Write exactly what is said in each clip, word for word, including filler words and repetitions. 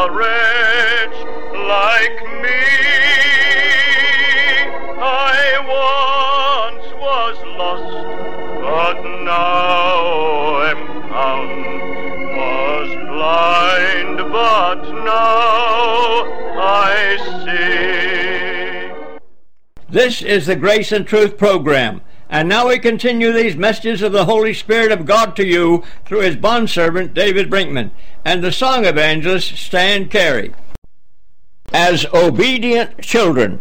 a wretch like me. I once was lost, but now am found. Was blind, but now I see. This is the Grace and Truth program. And now we continue these messages of the Holy Spirit of God to you through his bondservant David Brinkman and the song evangelist Stan Carey. As obedient children.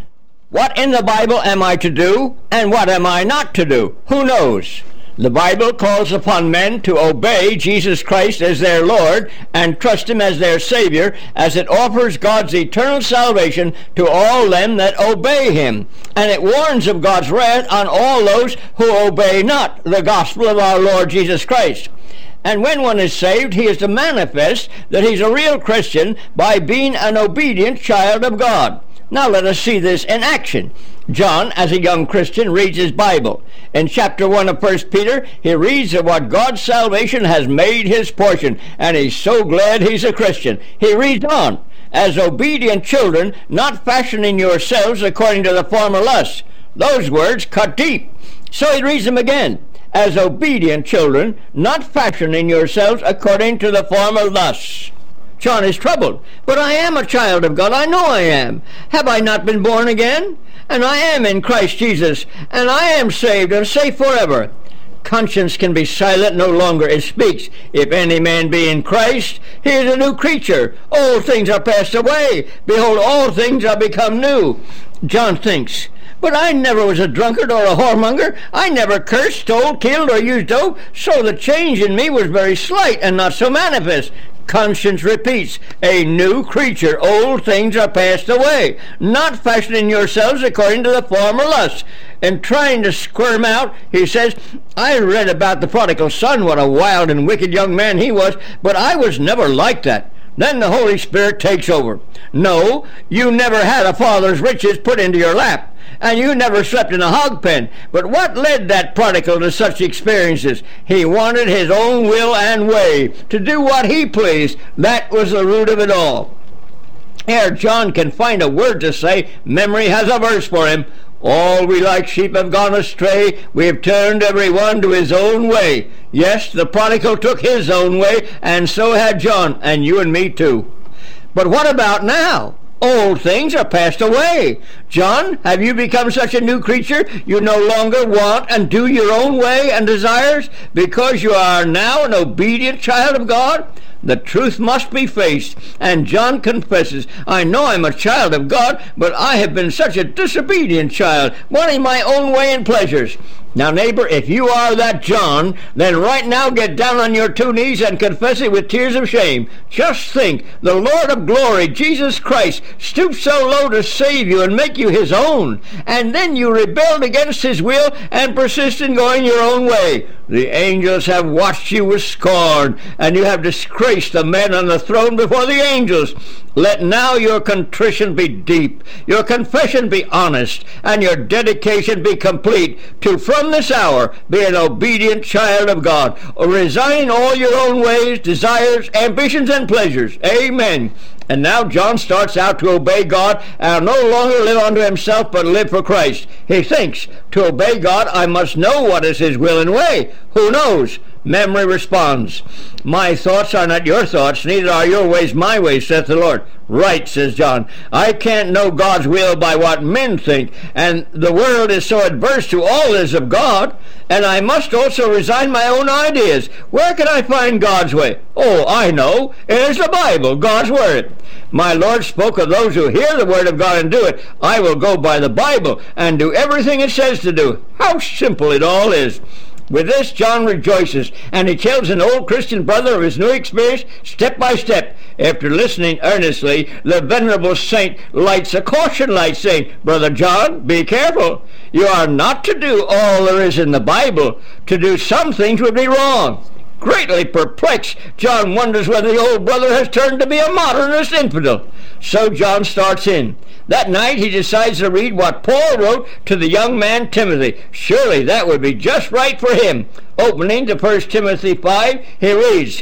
What in the Bible am I to do, and what am I not to do? Who knows? The Bible calls upon men to obey Jesus Christ as their Lord and trust him as their Savior, as it offers God's eternal salvation to all them that obey him. And it warns of God's wrath on all those who obey not the gospel of our Lord Jesus Christ. And when one is saved, he is to manifest that he's a real Christian by being an obedient child of God. Now let us see this in action. John, as a young Christian, reads his Bible. In chapter one of First Peter, he reads of what God's salvation has made his portion, and he's so glad he's a Christian. He reads on, as obedient children, not fashioning yourselves according to the former lusts. Those words cut deep. So he reads them again. As obedient children, not fashioning yourselves according to the former lusts. John is troubled. But I am a child of God. I know I am. Have I not been born again? And I am in Christ Jesus, and I am saved and safe forever. Conscience can be silent no longer. It speaks. If any man be in Christ, he is a new creature. Old things are passed away. Behold, all things are become new. John thinks, but I never was a drunkard or a whoremonger. I never cursed, stole, killed, or used dope, so the change in me was very slight and not so manifest. Conscience repeats, a new creature. Old things are passed away. Not fashioning yourselves according to the former lusts. And trying to squirm out, he says, I read about the prodigal son, what a wild and wicked young man he was, but I was never like that. Then the Holy Spirit takes over. No, you never had a father's riches put into your lap, and you never slept in a hog pen. But what led that prodigal to such experiences? He wanted his own will and way, to do what he pleased. That was the root of it all. Ere John can find a word to say, memory has a verse for him. All we like sheep have gone astray. We have turned every one to his own way. Yes, the prodigal took his own way, and so had John, and you and me too. But what about now? Old things are passed away. John, have you become such a new creature you no longer want and do your own way and desires because you are now an obedient child of God? The truth must be faced, and John confesses, I know I'm a child of God, but I have been such a disobedient child, wanting my own way and pleasures. Now, neighbor, if you are that John, then right now get down on your two knees and confess it with tears of shame. Just think, the Lord of glory, Jesus Christ, stooped so low to save you and make you his own, and then you rebelled against his will and persist in going your own way. The angels have watched you with scorn, and you have disgraced the man on the throne before the angels. Let now your contrition be deep, your confession be honest, and your dedication be complete to, from this hour, be an obedient child of God, resigning all your own ways, desires, ambitions, and pleasures. Amen. And now John starts out to obey God and no longer live unto himself, but live for Christ. He thinks, to obey God, I must know what is his will and way. Who knows? Memory responds, my thoughts are not your thoughts, neither are your ways my ways, saith the Lord. Right, says John. I can't know God's will by what men think, and the world is so adverse to all that is of God, and I must also resign my own ideas. Where can I find God's way? Oh, I know. It is the Bible, God's Word. My Lord spoke of those who hear the Word of God and do it. I will go by the Bible and do everything it says to do. How simple it all is. With this, John rejoices, and he tells an old Christian brother of his new experience step by step. After listening earnestly, the venerable saint lights a caution light, saying, Brother John, be careful. You are not to do all there is in the Bible. To do some things would be wrong. Greatly perplexed, John wonders whether the old brother has turned to be a modernist infidel. So John starts in. That night he decides to read what Paul wrote to the young man Timothy. Surely that would be just right for him. Opening to First Timothy five, he reads,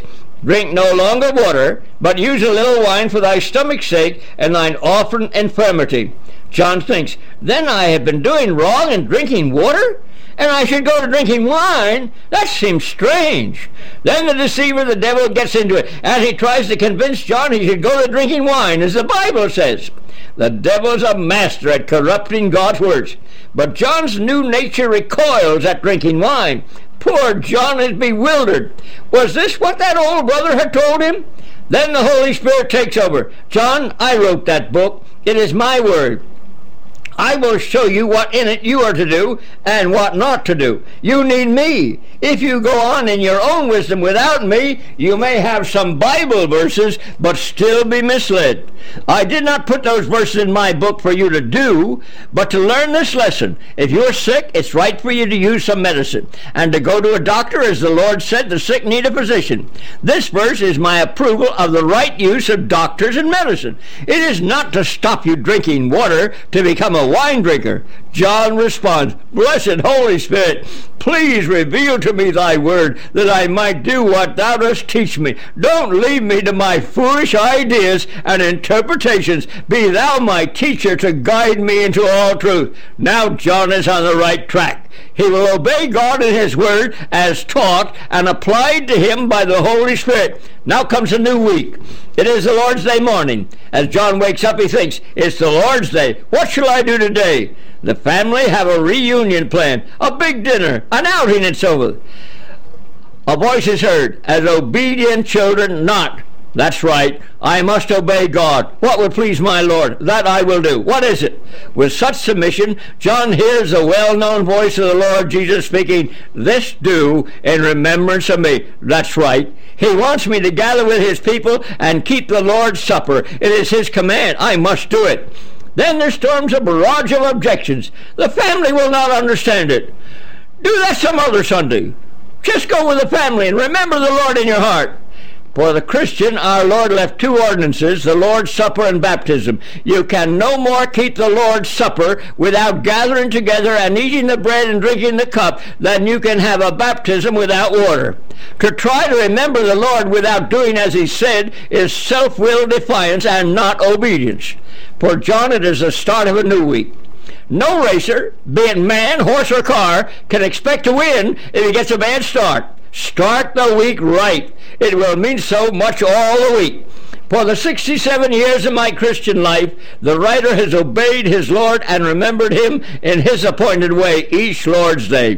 Drink no longer water, but use a little wine for thy stomach's sake and thine often infirmity. John thinks, then I have been doing wrong and drinking water? And I should go to drinking wine? That seems strange. Then the deceiver, the devil, gets into it, and he tries to convince John he should go to drinking wine, as the Bible says. The devil's a master at corrupting God's words. But John's new nature recoils at drinking wine. Poor John is bewildered. Was this what that old brother had told him? Then the Holy Spirit takes over. John, I wrote that book. It is my word. I will show you what in it you are to do and what not to do. You need me. If you go on in your own wisdom without me, you may have some Bible verses, but still be misled. I did not put those verses in my book for you to do, but to learn this lesson. If you're sick, it's right for you to use some medicine, and to go to a doctor, as the Lord said, the sick need a physician. This verse is my approval of the right use of doctors and medicine. It is not to stop you drinking water to become a wine drinker. John responds, Blessed Holy Spirit, please reveal to me thy word, that I might do what thou dost teach me. Don't leave me to my foolish ideas and interpretations. Be thou my teacher to guide me into all truth. Now John is on the right track. He will obey God in his word as taught and applied to him by the Holy Spirit. Now comes a new week. It is the Lord's Day morning. As John wakes up, he thinks, it's the Lord's Day. What shall I do today? The family have a reunion plan, a big dinner, an outing and so forth. A voice is heard, as obedient children not. That's right, I must obey God. What would please my Lord? That I will do. What is it? With such submission, John hears the well-known voice of the Lord Jesus speaking, This do in remembrance of me. That's right. He wants me to gather with his people and keep the Lord's Supper. It is his command. I must do it. Then there storms a barrage of objections. The family will not understand it. Do that some other Sunday. Just go with the family and remember the Lord in your heart. For the Christian, our Lord left two ordinances, the Lord's Supper and baptism. You can no more keep the Lord's Supper without gathering together and eating the bread and drinking the cup than you can have a baptism without water. To try to remember the Lord without doing as he said is self-willed defiance and not obedience. For John, it is the start of a new week. No racer, be it man, horse, or car, can expect to win if he gets a bad start. Start the week right. It will mean so much all the week. For the sixty-seven years of my Christian life, the writer has obeyed his Lord and remembered him in his appointed way each Lord's Day.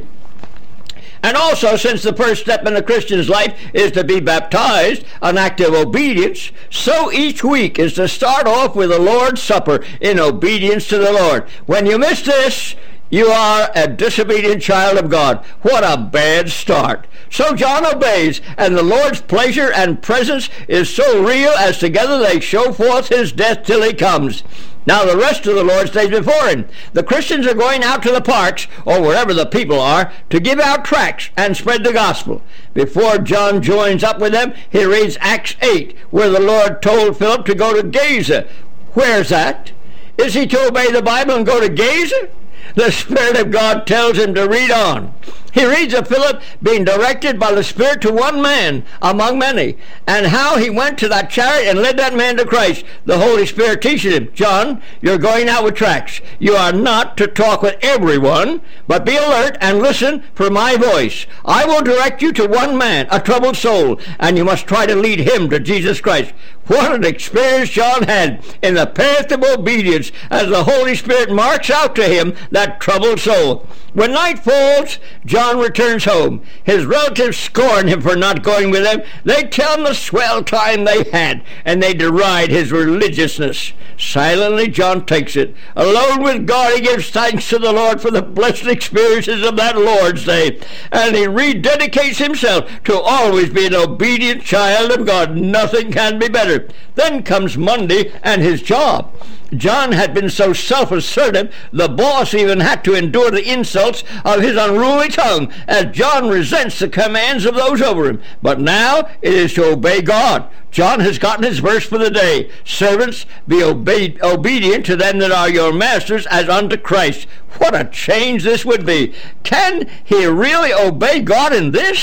And also, since the first step in a Christian's life is to be baptized, an act of obedience, so each week is to start off with the Lord's Supper in obedience to the Lord. When you miss this, you are a disobedient child of God. What a bad start. So John obeys, and the Lord's pleasure and presence is so real as together they show forth his death till he comes. Now the rest of the Lord stays before him. The Christians are going out to the parks, or wherever the people are, to give out tracts and spread the gospel. Before John joins up with them, he reads Acts eight, where the Lord told Philip to go to Gaza. Where's that? Is he to obey the Bible and go to Gaza? The Spirit of God tells him to read on. He reads of Philip being directed by the Spirit to one man among many, and how he went to that chariot and led that man to Christ. The Holy Spirit teaches him, John, you're going out with tracts. You are not to talk with everyone, but be alert and listen for my voice. I will direct you to one man, a troubled soul, and you must try to lead him to Jesus Christ. What an experience John had in the path of obedience as the Holy Spirit marks out to him that troubled soul. When night falls, John returns home. His relatives scorn him for not going with them. They tell him the swell time they had, and they deride his religiousness. Silently, John takes it. Alone with God, he gives thanks to the Lord for the blessed experiences of that Lord's Day, and he rededicates himself to always be an obedient child of God. Nothing can be better. Then comes Monday and his job. John had been so self-assertive, the boss even had to endure the insults of his unruly tongue, as John resents the commands of those over him. But now it is to obey God. John has gotten his verse for the day. Servants, be obe- obedient to them that are your masters as unto Christ. What a change this would be. Can he really obey God in this?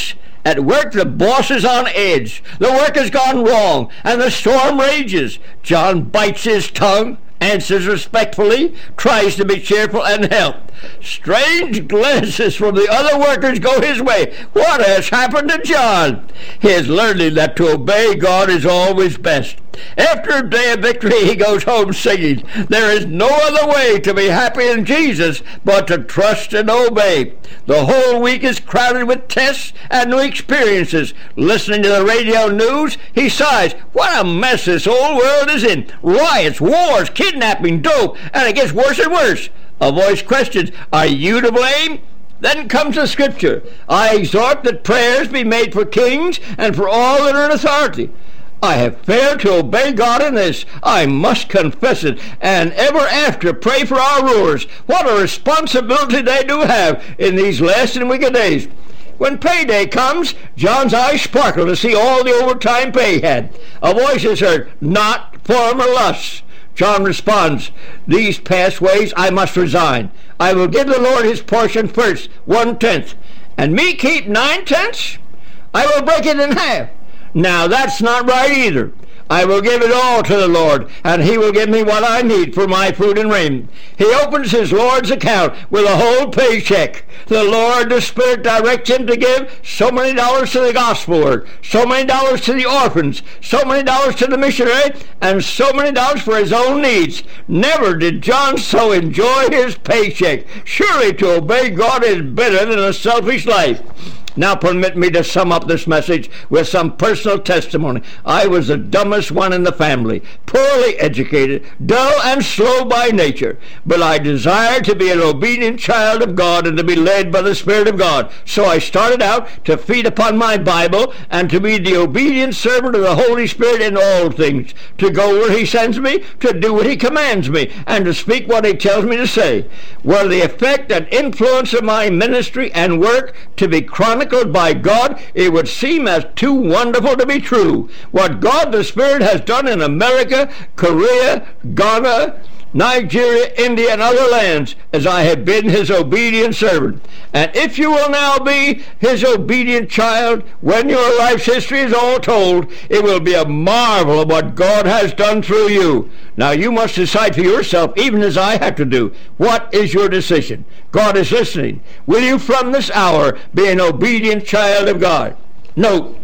At work, the boss is on edge. The work has gone wrong, and the storm rages. John bites his tongue, answers respectfully, tries to be cheerful and help. Strange glances from the other workers go his way. What has happened to John? He is learning that to obey God is always best. After a day of victory, he goes home singing, "There is no other way to be happy in Jesus but to trust and obey." The whole week is crowded with tests and new experiences. Listening to the radio news, he sighs, "What a mess this whole world is in. Riots, wars, kidnapping, dope, and it gets worse and worse." A voice questions, "Are you to blame?" Then comes the scripture, "I exhort that prayers be made for kings and for all that are in authority." I have failed to obey God in this. I must confess it, and ever after pray for our rulers. What a responsibility they do have in these last and wicked days. When payday comes, John's eyes sparkle to see all the overtime pay he had. A voice is heard, "Not former lusts." John responds, "These past ways I must resign. I will give the Lord his portion first, one-tenth. And me keep nine-tenths? I will break it in half. Now that's not right either. I will give it all to the Lord, and he will give me what I need for my food and raiment." He opens his Lord's account with a whole paycheck. The Lord, the Spirit, directs him to give so many dollars to the gospel work, so many dollars to the orphans, so many dollars to the missionary, and so many dollars for his own needs. Never did John so enjoy his paycheck. Surely to obey God is better than a selfish life. Now permit me to sum up this message with some personal testimony. I was the dumbest one in the family, poorly educated, dull and slow by nature, but I desired to be an obedient child of God and to be led by the Spirit of God. So I started out to feed upon my Bible and to be the obedient servant of the Holy Spirit in all things, to go where he sends me, to do what he commands me, and to speak what he tells me to say. Were the effect and influence of my ministry and work to be chronicled by God, it would seem as too wonderful to be true. What God the Spirit has done in America, Korea, Ghana, Nigeria, India, and other lands, as I have been his obedient servant. And if you will now be his obedient child, when your life's history is all told, it will be a marvel of what God has done through you. Now you must decide for yourself, even as I have to do. What is your decision? God is listening. Will you from this hour be an obedient child of God? Note,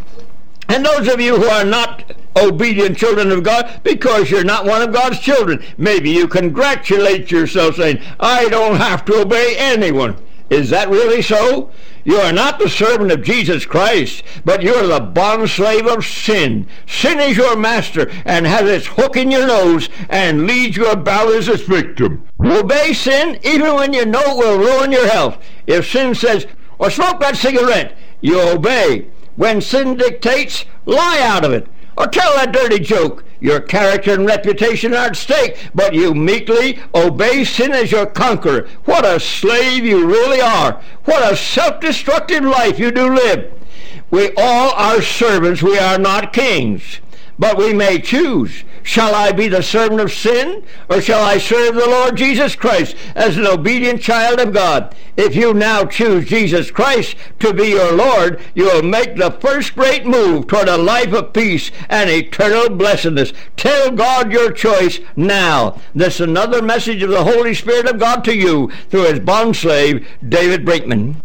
and those of you who are not obedient children of God, because you're not one of God's children, maybe you congratulate yourself saying, "I don't have to obey anyone." Is that really so? You are not the servant of Jesus Christ, but you are the bondslave of sin. Sin is your master and has its hook in your nose and leads you about as its victim. Obey sin even when you know it will ruin your health. If sin says, "Or smoke that cigarette," you obey. When sin dictates, lie out of it. Or tell that dirty joke. Your character and reputation are at stake, but you meekly obey sin as your conqueror. What a slave you really are. What a self-destructive life you do live. We all are servants. We are not kings. But we may choose. Shall I be the servant of sin, or shall I serve the Lord Jesus Christ as an obedient child of God? If you now choose Jesus Christ to be your Lord, you will make the first great move toward a life of peace and eternal blessedness. Tell God your choice now. This is another message of the Holy Spirit of God to you through his bondslave, David Brinkman.